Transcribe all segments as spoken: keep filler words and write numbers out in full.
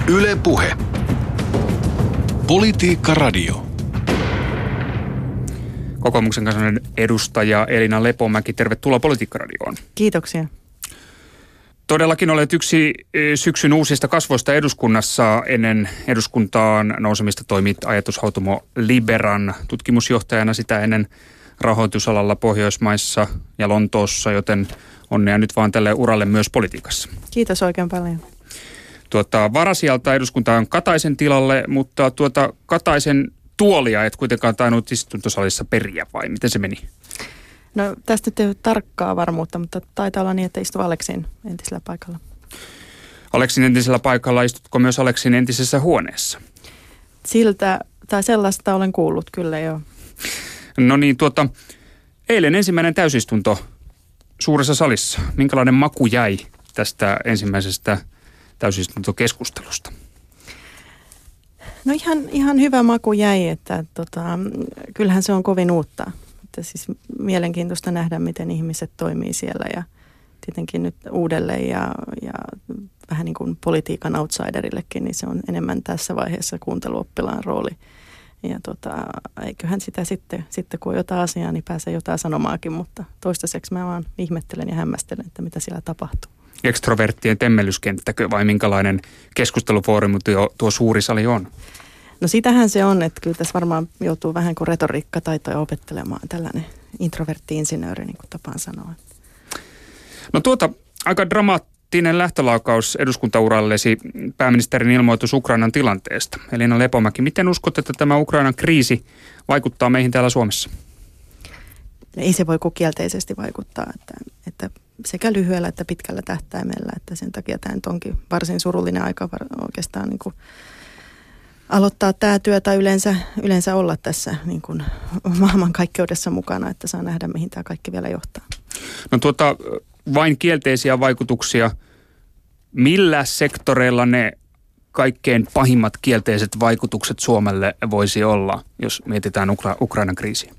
Yle Puhe. Politiikka Radio. Kokoomuksen kansallinen edustaja Elina Lepomäki, tervetuloa Politiikka Radioon. Kiitoksia. Todellakin olet yksi syksyn uusista kasvoista eduskunnassa. Ennen eduskuntaan nousemista toimit ajatushautomo Liberan tutkimusjohtajana, sitä ennen rahoitusalalla Pohjoismaissa ja Lontoossa, joten onnea nyt vaan tälle uralle myös politiikassa. Kiitos oikein paljon. Tuota, varasijalta eduskuntaan Kataisen tilalle, mutta tuota Kataisen tuolia et kuitenkaan tainnut istuntosalissa periä, vai miten se meni? No tästä nyt ei ole tarkkaa varmuutta, mutta taitaa olla niin, että istuu Aleksin entisellä paikalla. Aleksin entisellä paikalla, istutko myös Aleksin entisessä huoneessa? Siltä tai sellaista olen kuullut kyllä jo. No niin, tuota, eilen ensimmäinen täysistunto suuressa salissa. Minkälainen maku jäi tästä ensimmäisestä täysistuntokeskustelusta? No ihan, ihan hyvä maku jäi, että tota, kyllähän se on kovin uutta. Että siis mielenkiintoista nähdä, miten ihmiset toimii siellä ja tietenkin nyt uudelleen ja, ja vähän niin kuin politiikan outsiderillekin, niin se on enemmän tässä vaiheessa kuunteluoppilaan rooli. Ja tota, eiköhän sitä sitten, sitten, kun on jotain asiaa, niin pääsee jotain sanomaakin, mutta toistaiseksi mä vaan ihmettelen ja hämmästelen, että mitä siellä tapahtuu. Ekstroverttien temmellyskenttäkö vai minkälainen keskustelufoorumi tuo, tuo suuri sali on? No sitähän se on, että kyllä tässä varmaan joutuu vähän kuin retoriikkataitoja opettelemaan, tällainen introvertti-insinööri, niin kuin tapaan sanoa. No tuota, aika dramaattinen lähtölaukaus eduskuntaurallesi, pääministerin ilmoitus Ukrainan tilanteesta. Elina Lepomäki, miten uskot, että tämä Ukrainan kriisi vaikuttaa meihin täällä Suomessa? Ei se voi kuin kielteisesti vaikuttaa, että, että sekä lyhyellä että pitkällä tähtäimellä, että sen takia tämä nyt onkin varsin surullinen aika oikeastaan niin kuin aloittaa tämä työ tai yleensä, yleensä olla tässä niin kuin maailmankaikkeudessa mukana, että saa nähdä, mihin tämä kaikki vielä johtaa. No tuota, vain kielteisiä vaikutuksia. Millä sektoreilla ne kaikkein pahimmat kielteiset vaikutukset Suomelle voisi olla, jos mietitään Ukra- Ukrainan kriisiä?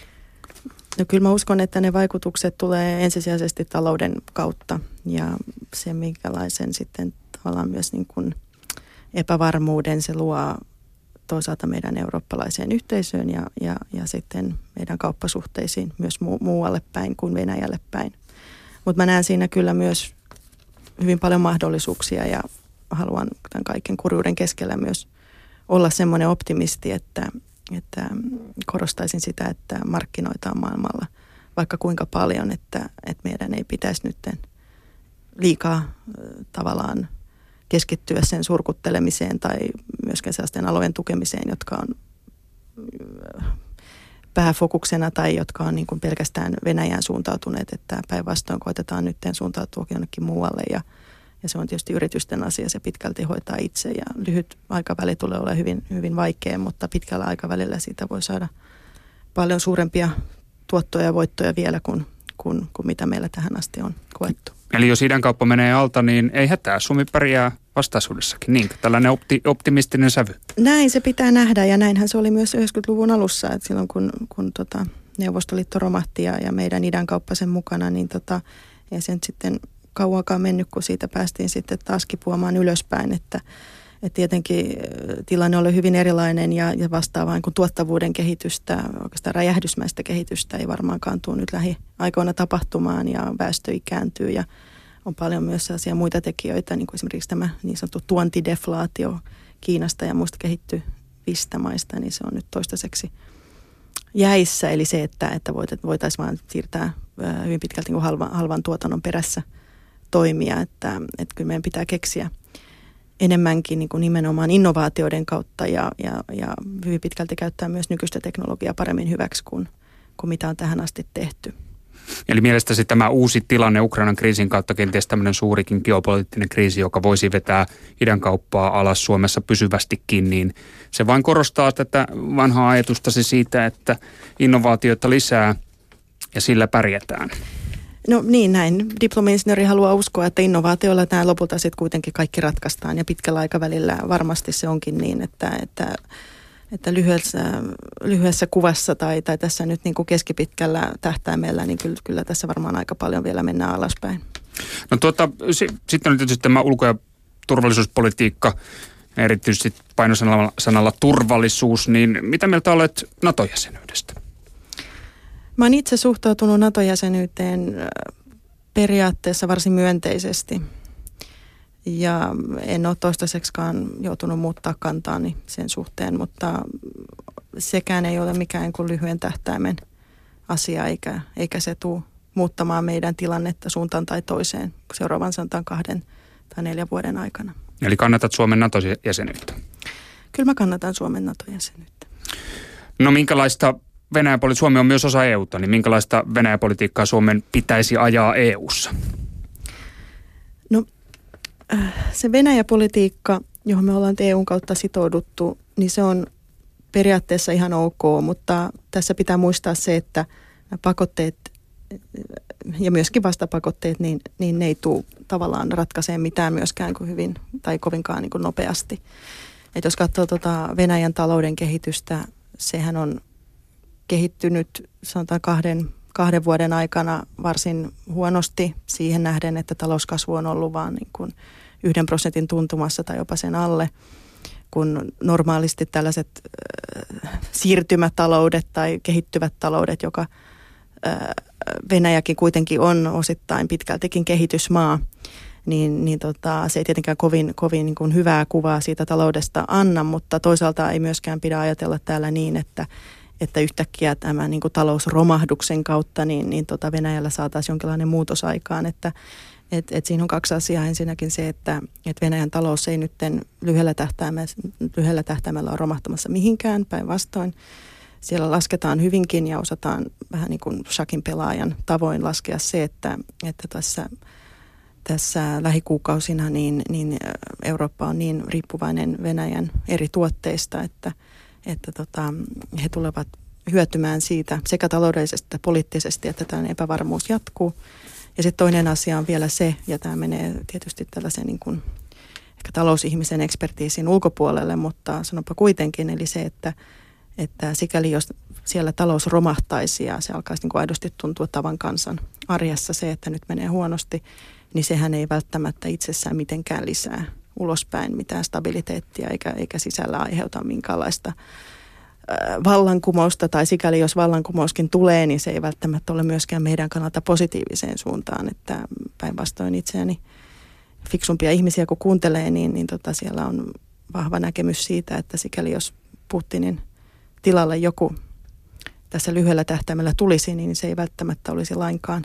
No kyllä mä uskon, että ne vaikutukset tulee ensisijaisesti talouden kautta ja se, minkälaisen sitten tavallaan myös niin kuin epävarmuuden se luo toisaalta meidän eurooppalaiseen yhteisöön ja, ja, ja sitten meidän kauppasuhteisiin myös mu- muualle päin kuin Venäjälle päin. Mutta mä näen siinä kyllä myös hyvin paljon mahdollisuuksia ja haluan tämän kaiken kurjuuden keskellä myös olla semmoinen optimisti, että, että korostaisin sitä, että markkinoita on maailmalla vaikka kuinka paljon, että, että meidän ei pitäisi nyt liikaa tavallaan keskittyä sen surkuttelemiseen tai myöskään sellaisten alojen tukemiseen, jotka on pääfokuksena tai jotka on niin kuin pelkästään Venäjään suuntautuneet, että päinvastoin koitetaan nyt suuntautua jonnekin muualle ja, ja se on tietysti yritysten asia, se pitkälti hoitaa itse ja lyhyt aikaväli tulee olemaan hyvin, hyvin vaikea, mutta pitkällä aikavälillä siitä voi saada paljon suurempia tuottoja ja voittoja vielä kuin, kuin, kuin mitä meillä tähän asti on koettu. Eli jos idänkauppa menee alta, niin ei hätää. Suomi pärjää vastaisuudessakin. Niin, tällainen opti, optimistinen sävy. Näin se pitää nähdä ja näinhän se oli myös yhdeksänkymmentäluvun alussa, että silloin kun, kun tota Neuvostoliitto romahti ja, ja meidän idänkauppa sen mukana, niin tota, ei se nyt sitten kauankaan mennyt, kun siitä päästiin sitten taas kipuamaan ylöspäin, että et tietenkin tilanne oli hyvin erilainen ja, ja vastaavaan kuin tuottavuuden kehitystä, oikeastaan räjähdysmäistä kehitystä ei varmaankaan tule nyt lähiaikoina tapahtumaan ja väestö ikääntyy ja on paljon myös sellaisia muita tekijöitä, niin kuin esimerkiksi tämä niin sanottu tuontideflaatio Kiinasta ja muista kehittyvistä maista, niin se on nyt toistaiseksi jäissä. Eli se, että, että voitaisiin vaan siirtää hyvin pitkälti niin halvan, halvan tuotannon perässä toimia, että, että kyllä meidän pitää keksiä enemmänkin niin kuin nimenomaan innovaatioiden kautta ja, ja, ja hyvin pitkälti käyttää myös nykyistä teknologiaa paremmin hyväksi kuin, kuin mitä on tähän asti tehty. Eli mielestäsi tämä uusi tilanne Ukrainan kriisin kautta, kenties tämmöinen suurikin geopoliittinen kriisi, joka voisi vetää idänkauppaa alas Suomessa pysyvästikin, niin se vain korostaa tätä vanhaa ajatustasi siitä, että innovaatioita lisää ja sillä pärjätään. No niin, näin. Diplomi-insinööri haluaa uskoa, että innovaatioilla tämä lopulta sitten kuitenkin kaikki ratkaistaan ja pitkällä aikavälillä varmasti se onkin niin, että, että, että lyhyessä, lyhyessä kuvassa tai, tai tässä nyt niin kuin keskipitkällä tähtäimellä, niin kyllä, kyllä tässä varmaan aika paljon vielä mennään alaspäin. No tuota, s- sitten on tietysti tämä ulko- ja turvallisuuspolitiikka, erityisesti painosanalla sanalla turvallisuus, niin mitä mieltä olet NATO-jäsenyydestä? Mä oon itse suhtautunut NATO-jäsenyyteen periaatteessa varsin myönteisesti ja en ole toistaiseksikaan joutunut muuttaa kantaani sen suhteen, mutta sekään ei ole mikään kuin lyhyen tähtäimen asia eikä, eikä se tule muuttamaan meidän tilannetta suuntaan tai toiseen seuraavan sanotaan kahden tai neljän vuoden aikana. Eli kannatat Suomen NATO-jäsenyyttä? Kyllä mä kannatan Suomen NATO-jäsenyyttä. No minkälaista Venäjä-politiikkaa, Suomi on myös osa E U:ta, niin minkälaista Venäjä-politiikkaa Suomen pitäisi ajaa E U:ssa? No se Venäjä-politiikka, johon me ollaan E U:n kautta sitouduttu, niin se on periaatteessa ihan ok, mutta tässä pitää muistaa se, että pakotteet ja myöskin vastapakotteet, niin, niin ne ei tule tavallaan ratkaiseen mitään myöskään kuin hyvin tai kovinkaan niin kuin nopeasti. Et jos katsoo tuota Venäjän talouden kehitystä, sehän on kehittynyt sanotaan kahden, kahden vuoden aikana varsin huonosti siihen nähden, että talouskasvu on ollut vaan niin kuin yhden prosentin tuntumassa tai jopa sen alle, kun normaalisti tällaiset äh, siirtymätaloudet tai kehittyvät taloudet, joka äh, Venäjäkin kuitenkin on osittain pitkältikin kehitysmaa, niin, niin tota, se ei tietenkään kovin, kovin niin kuin hyvää kuvaa siitä taloudesta anna, mutta toisaalta ei myöskään pidä ajatella täällä niin, että, että yhtäkkiä tämän niin kuin talousromahduksen kautta niin, niin tota Venäjällä saataisiin jonkinlainen muutos aikaan, että et, et siinä on kaksi asiaa. Ensinnäkin se, että et Venäjän talous ei nyt lyhyellä tähtäimellä, lyhyellä tähtäimellä ole romahtamassa mihinkään, päinvastoin. Siellä lasketaan hyvinkin ja osataan vähän niin kuin shakin pelaajan tavoin laskea se, että, että tässä, tässä lähikuukausina niin, niin Eurooppa on niin riippuvainen Venäjän eri tuotteista, että, että tota, he tulevat hyötymään siitä sekä taloudellisesti että poliittisesti, että tällainen epävarmuus jatkuu. Ja sitten toinen asia on vielä se, ja tämä menee tietysti tällaisen niin kuin ehkä talousihmisen ekspertiisin ulkopuolelle, mutta sanonpa kuitenkin, eli se, että Että sikäli jos siellä talous romahtaisi ja se alkaisi niin kuin aidosti tuntua tavan kansan arjessa se, että nyt menee huonosti, niin sehän ei välttämättä itsessään mitenkään lisää ulospäin mitään stabiliteettia eikä, eikä sisällä aiheuta minkäänlaista äh, vallankumousta. Tai sikäli jos vallankumouskin tulee, niin se ei välttämättä ole myöskään meidän kannalta positiiviseen suuntaan. Että päinvastoin itseäni fiksumpia ihmisiä kun kuuntelee, niin, niin tota siellä on vahva näkemys siitä, että sikäli jos Putinin tilalle joku tässä lyhyellä tähtäimellä tulisi, niin se ei välttämättä olisi lainkaan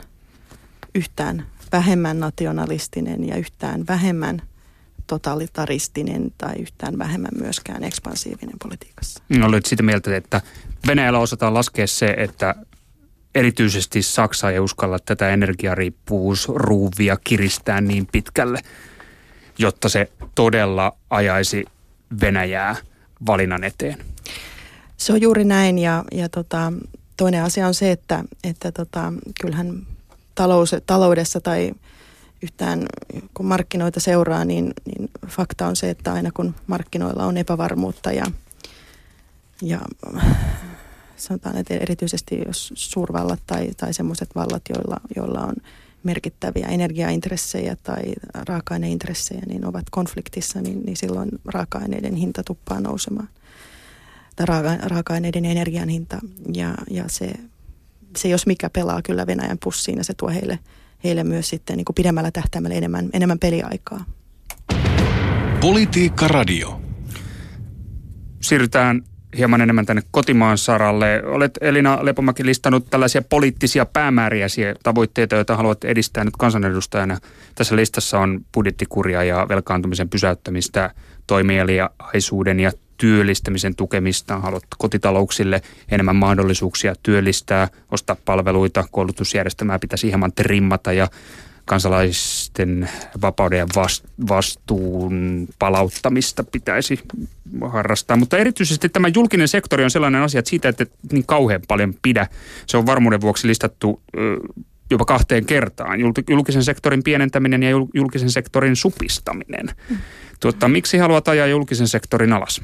yhtään vähemmän nationalistinen ja yhtään vähemmän totalitaristinen tai yhtään vähemmän myöskään ekspansiivinen politiikassa. Olet sitä mieltä, että Venäjällä osataan laskea se, että erityisesti Saksa ei uskalla tätä energiariippuvuusruuvia kiristää niin pitkälle, jotta se todella ajaisi Venäjää valinnan eteen. Se on juuri näin ja, ja tota, toinen asia on se, että, että tota, kyllähän talous, taloudessa tai yhtään kun markkinoita seuraa, niin, niin fakta on se, että aina kun markkinoilla on epävarmuutta ja, ja sanotaan, että erityisesti jos suurvallat tai, tai sellaiset vallat, joilla, joilla on merkittäviä energiaintressejä tai raaka-aineintressejä, niin ovat konfliktissa, niin, niin silloin raaka-aineiden hinta tuppaa nousemaan. Tai raaka- raaka-aineiden energian hinta ja, ja se, se jos mikä pelaa kyllä Venäjän pussiin ja se tuo heille, heille myös sitten niin kuin pidemmällä tähtäimellä enemmän, enemmän peliaikaa. Politiikka Radio. Siirrytään hieman enemmän tänne kotimaan saralle. Olet Elina Lepomäki listannut tällaisia poliittisia päämääriä, tavoitteita, joita haluat edistää nyt kansanedustajana. Tässä listassa on budjettikuria ja velkaantumisen pysäyttämistä, toimeliaisuuden ja työllistämisen tukemista, haluat kotitalouksille enemmän mahdollisuuksia työllistää, ostaa palveluita, koulutusjärjestelmää pitäisi hieman trimmata ja kansalaisten vapauden ja vastuun palauttamista pitäisi harrastaa. Mutta erityisesti tämä julkinen sektori on sellainen asia, että siitä ei niin kauhean paljon pidä. Se on varmuuden vuoksi listattu jopa kahteen kertaan. Julkisen sektorin pienentäminen ja julkisen sektorin supistaminen. Tuota, miksi haluat ajaa julkisen sektorin alas?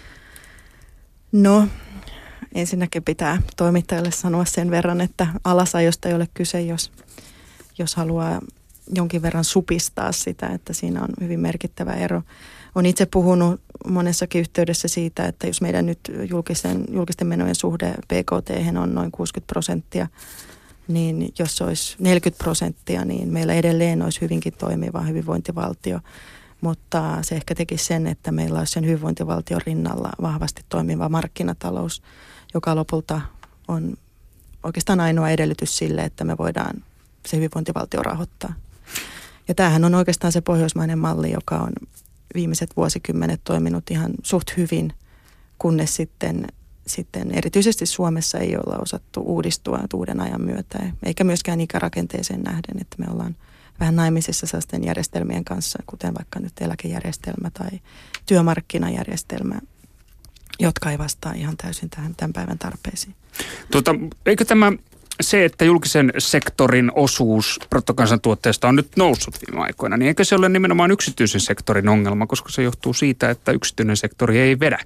No, ensinnäkin pitää toimittajalle sanoa sen verran, että alasajosta ei ole kyse, jos, jos haluaa jonkin verran supistaa sitä, että siinä on hyvin merkittävä ero. Olen itse puhunut monessakin yhteydessä siitä, että jos meidän nyt julkisen, julkisten menojen suhde B K T on noin kuusikymmentä prosenttia, niin jos se olisi neljäkymmentä prosenttia, niin meillä edelleen olisi hyvinkin toimiva hyvinvointivaltio. Mutta se ehkä teki sen, että meillä olisi sen hyvinvointivaltion rinnalla vahvasti toimiva markkinatalous, joka lopulta on oikeastaan ainoa edellytys sille, että me voidaan se hyvinvointivaltio rahoittaa. Ja tämähän on oikeastaan se pohjoismainen malli, joka on viimeiset vuosikymmenet toiminut ihan suht hyvin, kunnes sitten, sitten erityisesti Suomessa ei olla osattu uudistua uuden ajan myötä, eikä myöskään ikärakenteeseen nähden, että me ollaan vähän naimisissa sellaisten järjestelmien kanssa, kuten vaikka nyt eläkejärjestelmä tai työmarkkinajärjestelmä, jotka ei vastaa ihan täysin tähän tämän päivän tarpeisiin. Tuota, eikö tämä se, että julkisen sektorin osuus bruttokansantuotteesta on nyt noussut viime aikoina, niin eikö se ole nimenomaan yksityisen sektorin ongelma, koska se johtuu siitä, että yksityinen sektori ei vedä?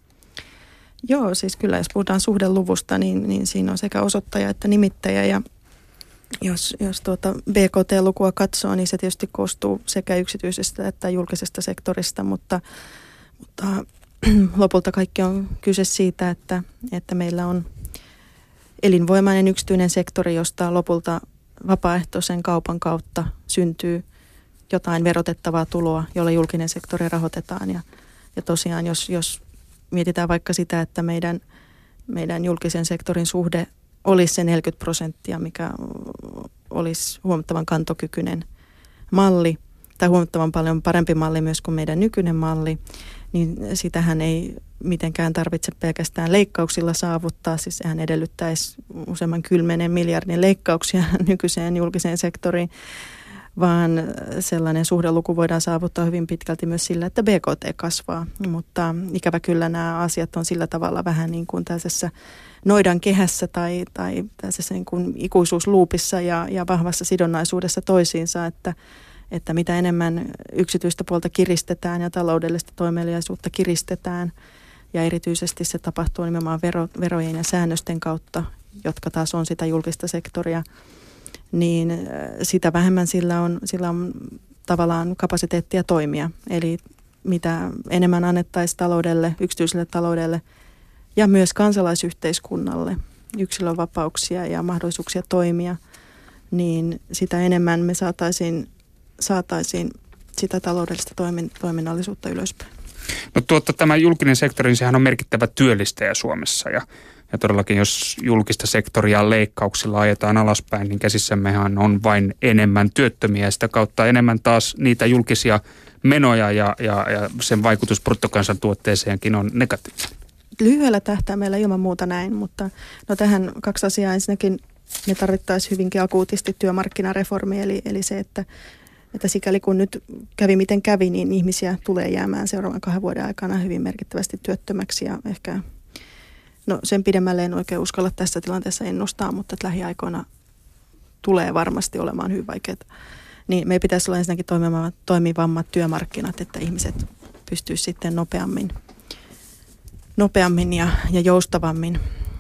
Joo, siis kyllä jos puhutaan suhdeluvusta, niin, niin siinä on sekä osoittaja että nimittäjä, ja jos, jos tuota B K T-lukua katsoo, niin se tietysti koostuu sekä yksityisestä että julkisesta sektorista, mutta, mutta lopulta kaikki on kyse siitä, että, että meillä on elinvoimainen yksityinen sektori, josta lopulta vapaaehtoisen kaupan kautta syntyy jotain verotettavaa tuloa, jolla julkinen sektori rahoitetaan. Ja, ja tosiaan, jos, jos mietitään vaikka sitä, että meidän, meidän julkisen sektorin suhde olisi se neljäkymmentä prosenttia, mikä olisi huomattavan kantokykyinen malli, tai huomattavan paljon parempi malli myös kuin meidän nykyinen malli, niin sitähän ei mitenkään tarvitse pelkästään leikkauksilla saavuttaa. Siis sehän edellyttäisi useamman kymmeneen miljardin leikkauksia nykyiseen julkiseen sektoriin, vaan sellainen suhdeluku voidaan saavuttaa hyvin pitkälti myös sillä, että B K T kasvaa. Mutta ikävä kyllä nämä asiat on sillä tavalla vähän niin kuin tällaisessa noidan kehässä tai, tai tällaisessa niin kuin ikuisuusluupissa ja, ja vahvassa sidonnaisuudessa toisiinsa, että että mitä enemmän yksityistä puolta kiristetään ja taloudellista toimeliaisuutta kiristetään, ja erityisesti se tapahtuu nimenomaan vero, verojen ja säännösten kautta, jotka taas on sitä julkista sektoria, niin sitä vähemmän sillä on, sillä on tavallaan kapasiteettia toimia. Eli mitä enemmän annettaisiin taloudelle, yksityiselle taloudelle ja myös kansalaisyhteiskunnalle yksilönvapauksia ja mahdollisuuksia toimia, niin sitä enemmän me saataisiin saataisiin sitä taloudellista toimin, toiminnallisuutta ylöspäin. No tuota, tämä julkinen sektori, niin sehän on merkittävä työllistäjä Suomessa ja, ja todellakin jos julkista sektoria leikkauksilla ajetaan alaspäin, niin käsissämmehän on vain enemmän työttömiä ja sitä kautta enemmän taas niitä julkisia menoja ja, ja, ja sen vaikutus bruttokansantuotteeseenkin on negatiivinen. Lyhyellä tähtäimellä ilman muuta näin, mutta no tähän kaksi asiaa. Ensinnäkin me tarvittaisiin hyvinkin akuutisti työmarkkinareformi, eli, eli se, että Että sikäli kun nyt kävi miten kävi, niin ihmisiä tulee jäämään seuraavan kahden vuoden aikana hyvin merkittävästi työttömäksi. Ja ehkä, no sen pidemmälle en oikein uskalla tässä tilanteessa ennustaa, mutta että lähiaikoina tulee varmasti olemaan hyvin vaikeaa. Niin meidän pitäisi olla ensinnäkin toimivammat työmarkkinat, että ihmiset pystyisivät sitten nopeammin, nopeammin ja, ja joustavammin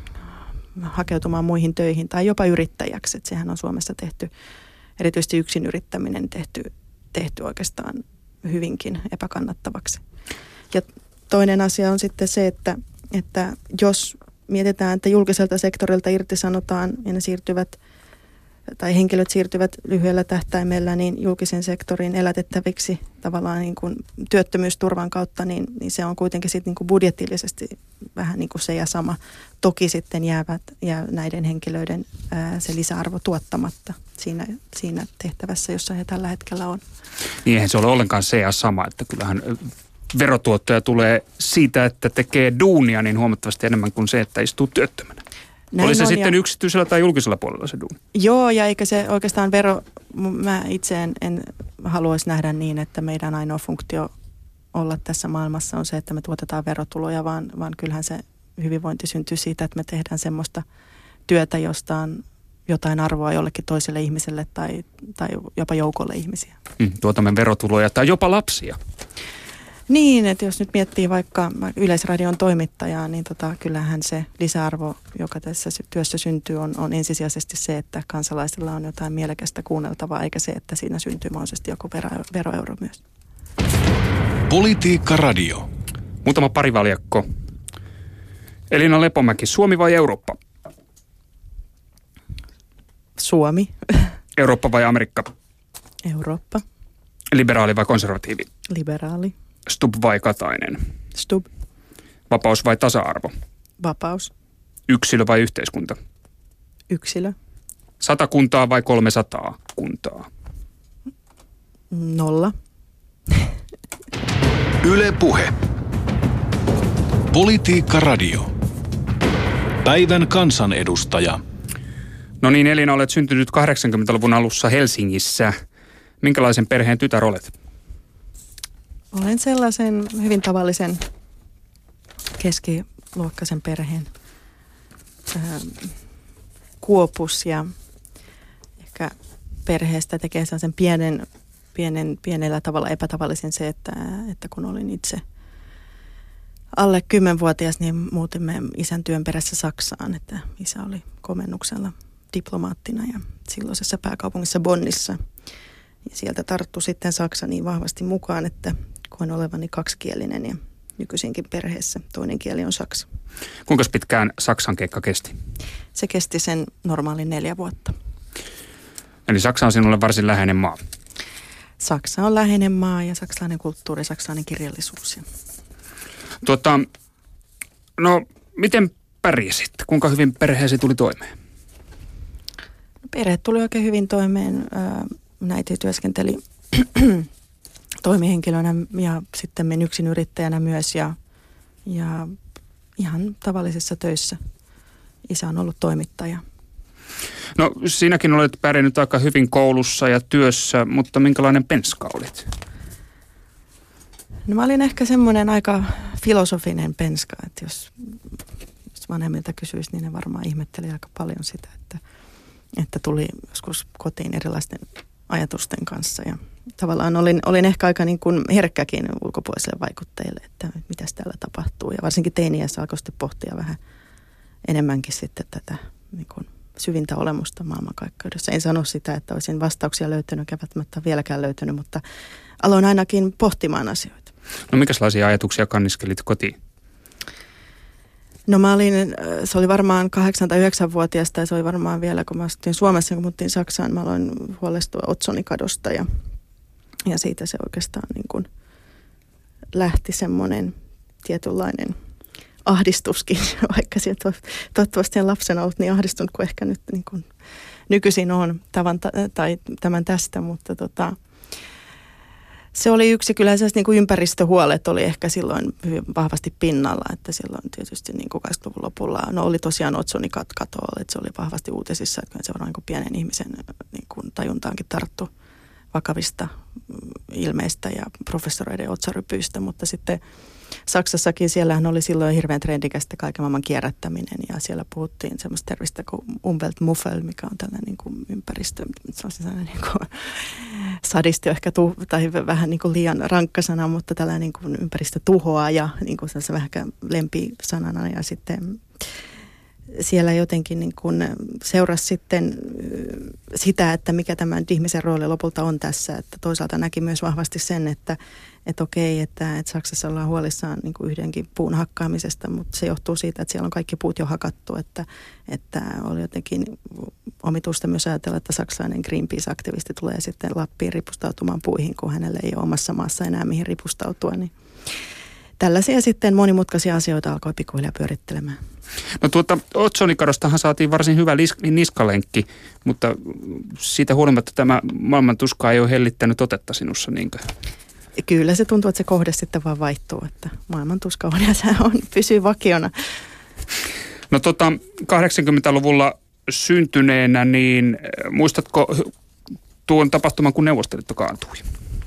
hakeutumaan muihin töihin tai jopa yrittäjäksi. Että sehän on Suomessa tehty. Erityisesti yksin yrittäminen tehty, tehty oikeastaan hyvinkin epäkannattavaksi. Ja toinen asia on sitten se, että, että jos mietitään, että julkiselta sektorilta irtisanotaan ja ne siirtyvät, tai henkilöt siirtyvät lyhyellä tähtäimellä, niin julkisen sektorin elätettäviksi tavallaan niin kuin työttömyysturvan kautta, niin, niin se on kuitenkin sitten niin kuin budjetillisesti vähän niin kuin se ja sama. Toki sitten jäävät, jää näiden henkilöiden ää, se lisäarvo tuottamatta siinä, siinä tehtävässä, jossa he tällä hetkellä on. Niin eihän se ole ollenkaan se ja sama, että kyllähän verotuottoja tulee siitä, että tekee duunia niin huomattavasti enemmän kuin se, että istuu työttömänä. Näin oli se on, sitten ja yksityisellä tai julkisella puolella se duuni? Joo, ja eikä se oikeastaan vero, mä itse en, en haluaisi nähdä niin, että meidän ainoa funktio olla tässä maailmassa on se, että me tuotetaan verotuloja, vaan, vaan kyllähän se hyvinvointi syntyy siitä, että me tehdään semmoista työtä, josta on jotain arvoa jollekin toiselle ihmiselle tai, tai jopa joukolle ihmisiä. Mm, tuotamme verotuloja tai jopa lapsia. Niin, että jos nyt miettii vaikka Yleisradion toimittajaa, niin tota, kyllähän se lisäarvo, joka tässä työssä syntyy, on, on ensisijaisesti se, että kansalaisilla on jotain mielekästä kuunneltavaa, eikä se, että siinä syntyy mahdollisesti joku vero, veroeuro myös. Politiikka Radio. Muutama parivaljakko. Elina Lepomäki, Suomi vai Eurooppa? Suomi. Eurooppa vai Amerikka? Eurooppa. Liberaali vai konservatiivi? Liberaali. Stubb vai Katainen? Stubb. Vapaus vai tasa-arvo? Vapaus. Yksilö vai yhteiskunta? Yksilö. Sata kuntaa vai kolmesataa kuntaa? Nolla. Yle Puhe. Politiikka Radio. Päivän kansanedustaja. No niin, Elina, olet syntynyt kahdeksankymmentäluvun alussa Helsingissä. Minkälaisen perheen tytär olet? Olen sellaisen hyvin tavallisen keskiluokkaisen perheen ää, kuopus ja ehkä perheestä tekee sellaisen pienen, pienen, pienellä tavalla epätavallisen se, että, että kun olin itse alle kymmenvuotias, niin muutimme isän työn perässä Saksaan, että isä oli komennuksella diplomaattina ja silloisessa pääkaupungissa Bonnissa. Ja sieltä tarttui sitten Saksa niin vahvasti mukaan, että koen olevani kaksikielinen ja nykyisinkin perheessä toinen kieli on saksa. Kuinka pitkään Saksan keikka kesti? Se kesti sen normaalin neljä vuotta. Eli Saksa on sinulle varsin läheinen maa. Saksa on läheinen maa ja saksalainen kulttuuri, saksalainen kirjallisuus. Tuota, no, miten pärjäsit? Kuinka hyvin perheesi tuli toimeen? Perhe tuli oikein hyvin toimeen. Äiti työskenteli toimihenkilönä ja sitten men yksin yrittäjänä myös ja, ja ihan tavallisissa töissä. Isä on ollut toimittaja. No, sinäkin olet pärjännyt aika hyvin koulussa ja työssä, mutta minkälainen penska olit? No mä olin ehkä semmoinen aika filosofinen penska, että jos, jos vanhemmilta kysyisi, niin ne varmaan ihmetteli aika paljon sitä, että, että tuli joskus kotiin erilaisten ajatusten kanssa ja tavallaan olin, olin ehkä aika niin kuin herkkäkin ulkopuolisille vaikutteille, että mitäs täällä tapahtuu ja varsinkin teiniässä alkoi sitten pohtia vähän enemmänkin sitten tätä niin kuin syvintä olemusta maailmankaikkeudessa. En sano sitä, että olisin vastauksia löytänyt, eikä välttämättä vieläkään löytänyt, mutta aloin ainakin pohtimaan asioita. No minkälaisia ajatuksia kanniskelit kotiin? No mä olin, se oli varmaan kahdeksan tai yhdeksänvuotiaasta ja se oli varmaan vielä, kun mä asuttiin Suomessa, kun muuttiin Saksaan, mä aloin huolestua otsonikadosta ja, ja siitä se oikeastaan niin kuin lähti semmoinen tietynlainen ahdistuskin, vaikka sieltä toivottavasti en lapsena ollut niin ahdistunut kuin ehkä nyt niin kuin nykyisin on tavan, tai tämän tästä, mutta tota, se oli yksi, kyllä sellaiset niin kuin ympäristöhuolet oli ehkä silloin hyvin vahvasti pinnalla, että silloin tietysti niin kuin kahdeksankymmentäluvun lopulla, no oli tosiaan otsonikatoa, että se oli vahvasti uutisissa, että se varmaan niin kuin pienen ihmisen niin kuin tajuntaankin tarttu vakavista ilmeistä ja professoreiden otsarypyistä, mutta sitten Saksassakin siellähän oli silloin hirveän trendikästä kaiken maailman kierrättäminen ja siellä puhuttiin semmoista tervistä kuin Umweltmuffel, mikä on tällainen niin kuin ympäristö, se on sellainen niin kuin sadisti ehkä tu, tai vähän niin kuin liian rankka sana, mutta tällainen niin kuin ympäristötuhoa ja niin kuin sellaisen vähän lempisanana ja sitten siellä jotenkin niin kuin seurasi sitten sitä, että mikä tämän ihmisen rooli lopulta on tässä, että toisaalta näki myös vahvasti sen, että että okei, että, että Saksassa ollaan huolissaan niin kuin yhdenkin puun hakkaamisesta, mutta se johtuu siitä, että siellä on kaikki puut jo hakattu, että, että oli jotenkin omituista myös ajatella, että saksalainen Greenpeace-aktivisti tulee sitten Lappiin ripustautumaan puihin, kun hänelle ei ole omassa maassa enää mihin ripustautua, niin tällaisia sitten monimutkaisia asioita alkoi pikkuhiljaa pyörittelemään. No tuota, otsonikadostahan saatiin varsin hyvä niskalenkki, mutta siitä huolimatta tämä maailmantuska ei ole hellittänyt otetta sinussa, niinkö? Kyllä se tuntuu, että se kohde sitten vaan vaihtuu, että maailmantuska on ja se on, pysyy vakiona. No tota, kahdeksankymmentäluvulla syntyneenä, niin muistatko tuon tapahtuman, kun Neuvostoliitto kaantui?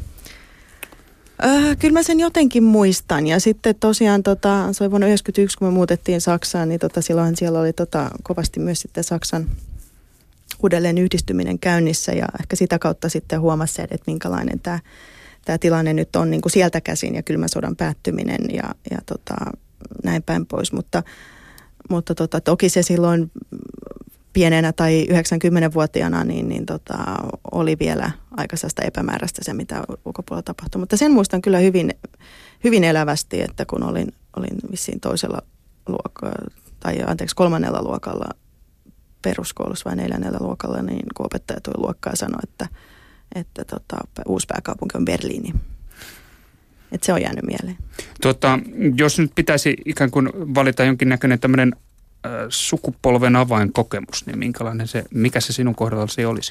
Äh, kyllä mä sen jotenkin muistan ja sitten tosiaan tota, se oli vuonna yhdeksänkymmentäyksi, kun me muutettiin Saksaan, niin tota, silloin siellä oli tota, kovasti myös sitten Saksan uudelleen yhdistyminen käynnissä ja ehkä sitä kautta sitten huomasi, että minkälainen tämä tämä tilanne nyt on niin kuin sieltä käsin ja kylmän sodan päättyminen ja, ja tota, näin päin pois. Mutta, mutta tota, toki se silloin pienenä tai yhdeksänkymmentävuotiaana niin, niin tota, oli vielä aika sellaista epämääräistä se, mitä ulkopuolella tapahtui. Mutta sen muistan kyllä hyvin, hyvin elävästi, että kun olin, olin vissiin toisella luokalla, tai anteeksi kolmannella luokalla peruskoulussa vai neljännellä luokalla, niin kun opettaja tuli luokkaan ja sanoi, että, että tota, uusi pääkaupunki on Berliini. Että se on jäänyt mieleen. Tuota, jos nyt pitäisi ikään kuin valita jonkinnäköinen tämmöinen äh, sukupolven avainkokemus, niin minkälainen se, mikä se sinun kohdallasi olisi?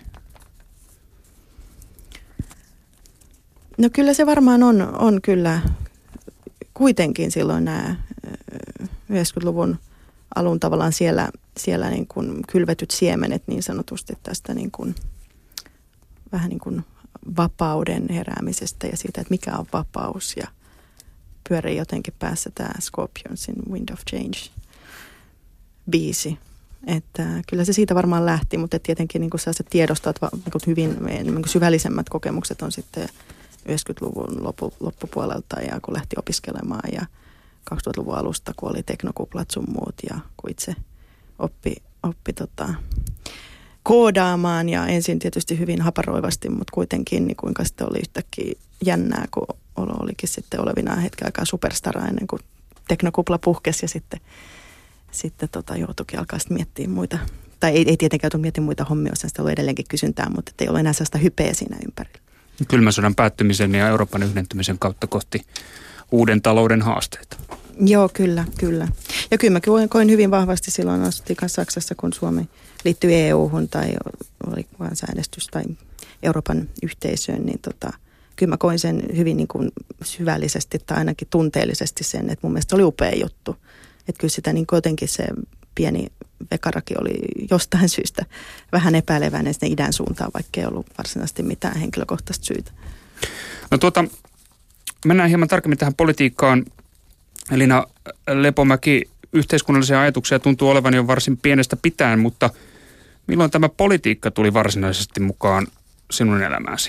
No kyllä se varmaan on, on kyllä kuitenkin silloin nämä yhdeksänkymmentäluvun alun tavallaan siellä, siellä niin kuin kylvetyt siemenet niin sanotusti tästä niin kuin, vähän niin kuin vapauden heräämisestä ja siitä, että mikä on vapaus ja pyörii jotenkin päässä tämä Scorpionsin Wind of Change-biisi. Että kyllä se siitä varmaan lähti, mutta tietenkin niin kuin sellaiset tiedostot, niin hyvin niin kuin syvällisemmät kokemukset on sitten yhdeksänkymmentäluvun loppu, loppupuolelta ja kun lähti opiskelemaan ja kaksituhattaluvun alusta, kun oli teknokuplat sun muut ja kun itse oppi, oppi tota, koodaamaan ja ensin tietysti hyvin haparoivasti, mutta kuitenkin niin kuinka sitten oli yhtäkkiä jännää, kun olikin sitten olevinaan hetken aikaa superstara ennen kuin teknokupla puhkesi ja sitten, sitten tota, joutuikin alkaa sitten miettiä muita, tai ei, ei tietenkään joutu miettimään muita hommia, jos sitä oli edelleenkin kysyntää, mutta ei ole enää sellaista hypeä siinä ympärillä. Kylmän sodan päättymisen ja Euroopan yhdentymisen kautta kohti uuden talouden haasteita. Joo, kyllä, kyllä. Ja kyllä mä koin hyvin vahvasti silloin asuttiin Saksassa, kun Suomi liittyi E U-hun tai oli kansanäänestys tai Euroopan yhteisöön, niin tota, kyllä mä koin sen hyvin niin kuin syvällisesti tai ainakin tunteellisesti sen, että mun mielestä oli upea juttu. Että kyllä sitä niin jotenkin se pieni vekaraki oli jostain syystä vähän epäileväinen sinne idän suuntaan, vaikka ei ollut varsinaisesti mitään henkilökohtaista syytä. No tuota, mennään hieman tarkemmin tähän politiikkaan. Elina Lepomäki, yhteiskunnallisia ajatuksia tuntuu olevan jo varsin pienestä pitäen, mutta milloin tämä politiikka tuli varsinaisesti mukaan sinun elämääsi?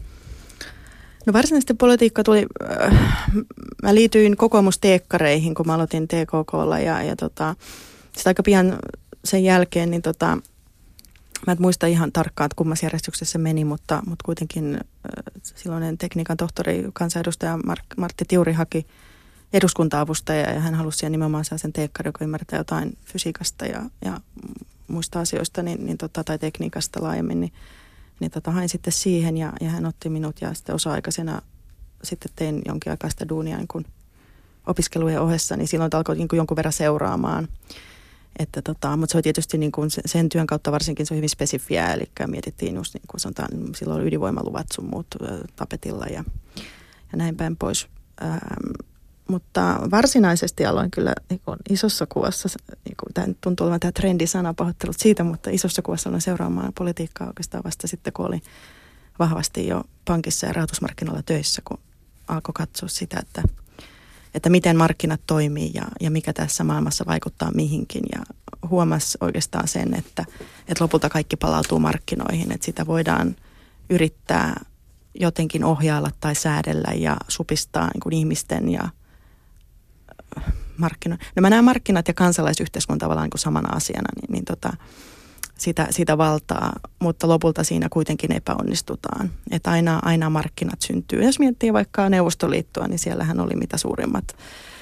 No varsinaisesti politiikka tuli, äh, mä liityin kokoomusteekkareihin, kun mä aloitin T K K:lla ja, ja tota, sitä aika pian sen jälkeen, niin tota, mä en muista ihan tarkkaan, että kummassa järjestyksessä se meni, mutta, mutta kuitenkin äh, silloinen tekniikan tohtori, kansanedustaja Mark, Martti Tiuri haki eduskunta-avustaja ja hän halusi siihen nimenomaan sen teekkari, joka ymmärtää jotain fysiikasta ja, ja muista asioista niin, niin tota, tai tekniikasta laajemmin, niin, niin tota, hain sitten siihen ja, ja hän otti minut ja sitten osa-aikaisena sitten tein jonkin aikaa sitä duunia niin kun opiskelujen ohessa, niin silloin alkoi niin kun jonkun verran seuraamaan. Että tota, mutta se oli tietysti niin kun sen työn kautta varsinkin se on hyvin spesifiä, eli mietittiin just niin kuin sanotaan, silloin ydinvoimaluvat sun muut tapetilla ja, ja näin päin pois. Ähm, Mutta varsinaisesti aloin kyllä niin kuin isossa kuvassa, niin kuin, tämä tuntuu olevan tämä trendisana, pahoittelut siitä, mutta isossa kuvassa aloin seuraamaan politiikkaa oikeastaan vasta sitten, kun olin vahvasti jo pankissa ja rahoitusmarkkinoilla töissä, kun alkoi katsoa sitä, että, että miten markkinat toimii ja, ja mikä tässä maailmassa vaikuttaa mihinkin. Ja huomasi oikeastaan sen, että, että lopulta kaikki palautuu markkinoihin, että sitä voidaan yrittää jotenkin ohjailla tai säädellä ja supistaa niin kuin ihmisten ja markkinoita. No mä näen markkinat ja kansalaisyhteiskunta tavallaan niin kuin samana asiana, niin, niin tota, sitä, sitä valtaa, mutta lopulta siinä kuitenkin epäonnistutaan. Että aina, aina markkinat syntyy. Jos miettii vaikka Neuvostoliittoa, niin siellähän oli mitä suurimmat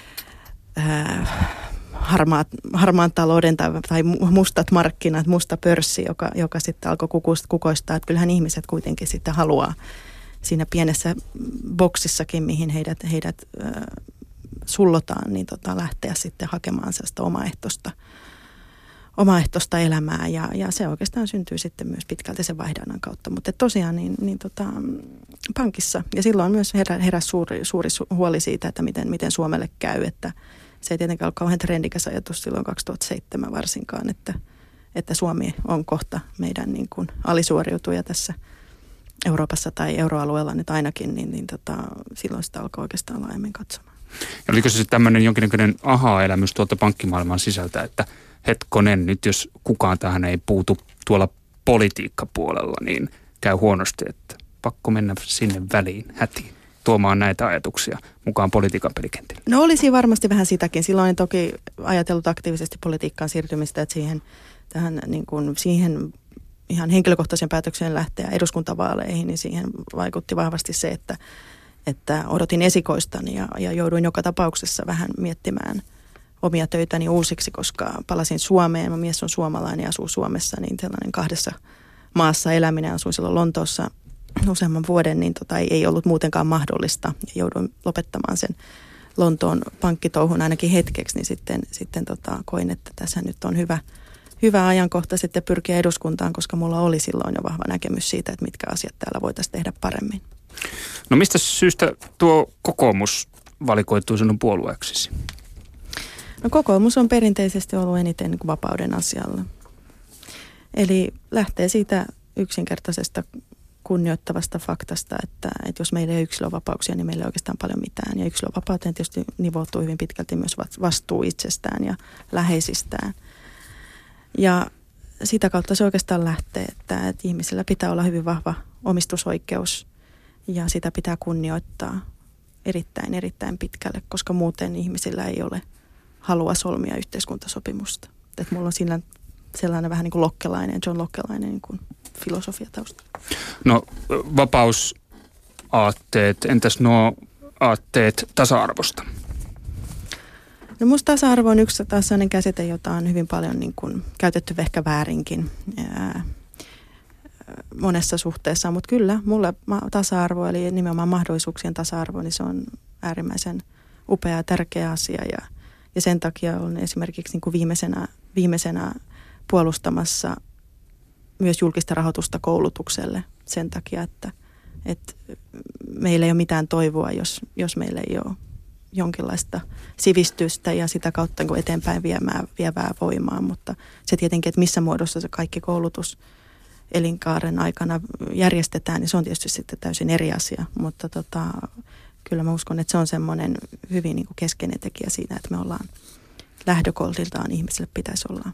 ää, harmaat, harmaan talouden tai, tai mustat markkinat, musta pörssi, joka, joka sitten alkoi kukoistaa. Että kyllähän ihmiset kuitenkin sitten haluaa siinä pienessä boksissakin, mihin heidät, heidät ää, sullotaan, niin tota, lähteä sitten hakemaan sellaista omaehtoista, omaehtoista elämää ja, ja se oikeastaan syntyy sitten myös pitkälti sen vaihdannan kautta. Mutta tosiaan niin, niin tota, pankissa ja silloin myös herä, heräsi suuri, suuri huoli siitä, että miten, miten Suomelle käy, että se ei tietenkään ole kauhean trendikäs ajatus silloin kaksituhattaseitsemän varsinkaan, että, että Suomi on kohta meidän niin kuin alisuoriutuja tässä Euroopassa tai euroalueella nyt ainakin, niin, niin tota, silloin sitä alkoi oikeastaan laajemmin katsomaan. Ja oliko se sitten tämmöinen jonkinnäköinen aha-elämys tuolta pankkimaailman sisältä, että hetkonen, nyt jos kukaan tähän ei puutu tuolla politiikkapuolella, niin käy huonosti, että pakko mennä sinne väliin hätiin? tuomaan näitä ajatuksia mukaan politiikan pelikentille? No olisi varmasti vähän sitäkin. Silloin en toki ajatellut aktiivisesti politiikkaan siirtymistä, että siihen, tähän, niin kuin, siihen ihan henkilökohtaisen päätökseen lähteä eduskuntavaaleihin, niin siihen vaikutti vahvasti se, että, että odotin esikoistani ja, ja jouduin joka tapauksessa vähän miettimään omia töitäni uusiksi, koska palasin Suomeen. Mä mies on suomalainen ja asuu Suomessa, niin tällainen kahdessa maassa eläminen, asuin silloin Lontoossa useamman vuoden, niin tota, ei, ei ollut muutenkaan mahdollista. Ja jouduin lopettamaan sen Lontoon pankkitouhun ainakin hetkeksi, niin sitten, sitten tota, koin, että tässä nyt on hyvä, hyvä ajankohta sitten pyrkiä eduskuntaan, koska mulla oli silloin jo vahva näkemys siitä, että mitkä asiat täällä voitaisiin tehdä paremmin. No mistä syystä tuo kokoomus valikoitui sinun puolueeksesi? No kokoomus on perinteisesti ollut eniten niin kuin vapauden asialla. Eli lähtee siitä yksinkertaisesta kunnioittavasta faktasta, että, että jos meillä ei ole yksilönvapauksia, niin meillä ei oikeastaan paljon mitään. Ja yksilönvapauteen tietysti nivoutuu hyvin pitkälti myös vastuu itsestään ja läheisistään. Ja sitä kautta se oikeastaan lähtee, että, että ihmisillä pitää olla hyvin vahva omistusoikeus ja sitä pitää kunnioittaa erittäin, erittäin pitkälle, koska muuten ihmisillä ei ole halua solmia yhteiskuntasopimusta. Että mulla on siinä sellainen vähän niin kuin lokkelainen, John Lokkelainen niin kuin filosofia tausta. No vapausaatteet, entäs nuo aatteet tasa-arvosta? No musta tasa-arvo on yksi taas sellainen käsite, jota on hyvin paljon niin kuin käytetty ehkä väärinkin ää, monessa suhteessa, mutta kyllä mulle tasa-arvo eli nimenomaan mahdollisuuksien tasa-arvo, niin se on äärimmäisen upea ja tärkeä asia ja, ja sen takia olen esimerkiksi niin kuin viimeisenä, viimeisenä puolustamassa myös julkista rahoitusta koulutukselle sen takia, että, että meillä ei ole mitään toivoa, jos, jos meillä ei ole jonkinlaista sivistystä ja sitä kautta niin eteenpäin viemää, vievää voimaa, mutta se tietenkin, että missä muodossa se kaikki koulutus elinkaaren aikana järjestetään, niin se on tietysti sitten täysin eri asia, mutta tota, kyllä mä uskon, että se on semmoinen hyvin niin kuin keskeinen tekijä siinä, että me ollaan lähdökohdiltaan ihmisille pitäisi olla,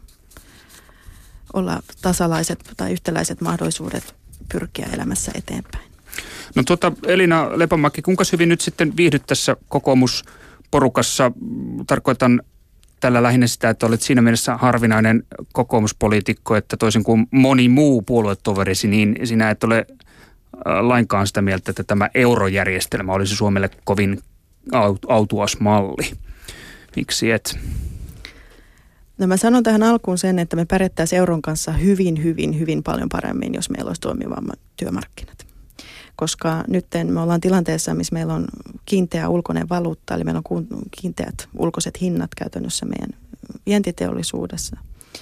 olla tasalaiset tai yhtäläiset mahdollisuudet pyrkiä elämässä eteenpäin. No tuota, Elina Lepomäki, kuinka hyvin nyt sitten viihdyt tässä kokoomusporukassa? Tarkoitan tällä lähinnä sitä, että olet siinä mielessä harvinainen kokoomuspoliitikko, että toisin kuin moni muu puoluetoverisi, niin sinä et ole lainkaan sitä mieltä, että tämä eurojärjestelmä olisi Suomelle kovin autuas malli. Miksi et? No mä sanon tähän alkuun sen, että me pärjättäisiin euron kanssa hyvin, hyvin, hyvin paljon paremmin, jos meillä olisi toimivammat työmarkkinat. Koska nyt me ollaan tilanteessa, missä meillä on kiinteä ulkoinen valuutta, eli meillä on kiinteät ulkoiset hinnat käytännössä meidän vientiteollisuudessa.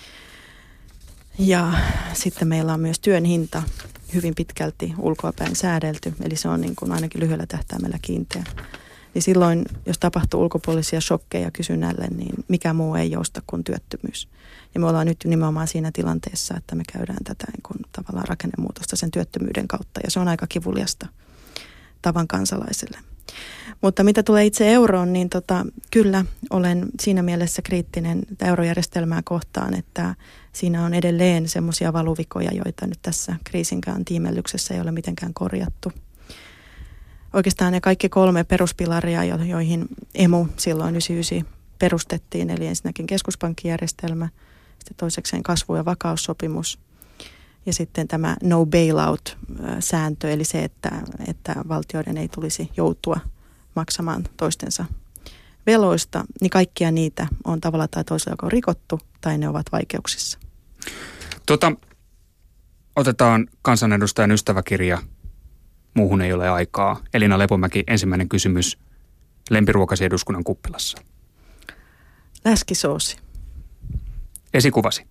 Ja sitten meillä on myös työn hinta hyvin pitkälti ulkoapäin säädelty, eli se on niin kuin ainakin lyhyellä tähtäimellä kiinteä. Niin silloin, jos tapahtuu ulkopuolisia shokkeja kysynnälle, niin mikä muu ei jousta kuin työttömyys. Ja me ollaan nyt nimenomaan siinä tilanteessa, että me käydään tätä niin kuin tavallaan rakennemuutosta sen työttömyyden kautta. Ja se on aika kivuliasta tavan kansalaisille. Mutta mitä tulee itse euroon, niin tota, kyllä olen siinä mielessä kriittinen eurojärjestelmää kohtaan, että siinä on edelleen semmoisia valuvikoja, joita nyt tässä kriisinkään tiimellyksessä ei ole mitenkään korjattu. Oikeastaan ne kaikki kolme peruspilaria, joihin emu silloin yhdeksänkymmentäyhdeksän perustettiin, eli ensinnäkin keskuspankkijärjestelmä, sitten toisekseen kasvu- ja vakaussopimus ja sitten tämä no bailout-sääntö, eli se, että, että valtioiden ei tulisi joutua maksamaan toistensa veloista, niin kaikkia niitä on tavalla tai toisella joko rikottu tai ne ovat vaikeuksissa. Tota, otetaan kansanedustajan ystäväkirja. Muuhun ei ole aikaa. Elina Lepomäki, ensimmäinen kysymys. Lempiruokasi eduskunnan kuppilassa? Läskisoosi. Esikuvasi?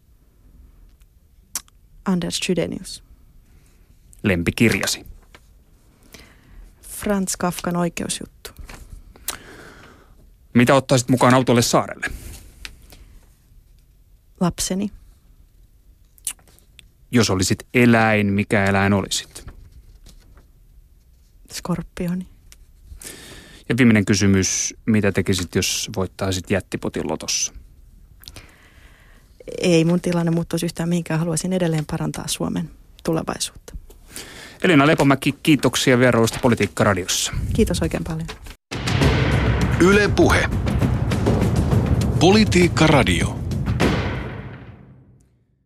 Anders Chydenius. Lempikirjasi? Franz Kafkan oikeusjuttu. Mitä ottaisit mukaan autolle saarelle? Lapseni. Jos olisit eläin, mikä eläin olisit? Skorpioni. Ja viimeinen kysymys, mitä tekisit, jos voittaisit jättipotin lotossa? Ei mun tilanne muuttuisi yhtään mihinkään. Haluaisin edelleen parantaa Suomen tulevaisuutta. Elina Lepomäki, kiitoksia vierailusta Politiikka-radiossa. Kiitos oikein paljon. Yle Puhe. Politiikka-radio.